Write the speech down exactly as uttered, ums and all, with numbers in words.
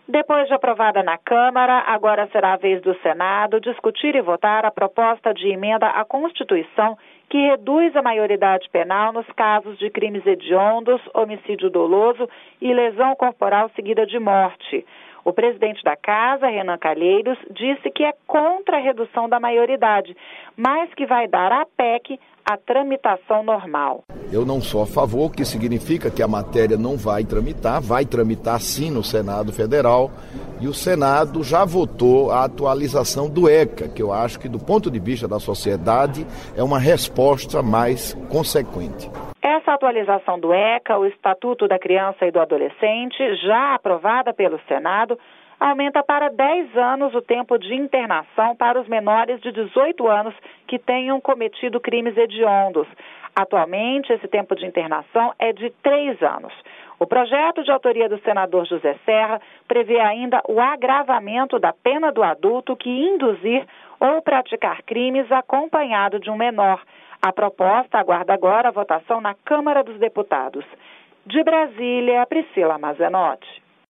Depois de aprovada na Câmara, agora será a vez do Senado discutir e votar a proposta de emenda à Constituição que reduz a maioridade penal nos casos de crimes hediondos, homicídio doloso e lesão corporal seguida de morte. O presidente da Casa, Renan Calheiros, disse que é contra a redução da maioridade, mas que vai dar à P E C a tramitação normal. Eu não sou a favor, que significa que a matéria não vai tramitar, vai tramitar sim no Senado Federal, e o Senado já votou a atualização do ECA, que eu acho que do ponto de vista da sociedade é uma resposta mais consequente. Essa atualização do ECA, o Estatuto da Criança e do Adolescente, já aprovada pelo Senado, aumenta para dez anos o tempo de internação para os menores de dezoito anos que tenham cometido crimes hediondos. Atualmente, esse tempo de internação é de três anos. O projeto de autoria do senador José Serra prevê ainda o agravamento da pena do adulto que induzir ou praticar crimes acompanhado de um menor. A proposta aguarda agora a votação na Câmara dos Deputados. De Brasília, Priscila Mazenotti.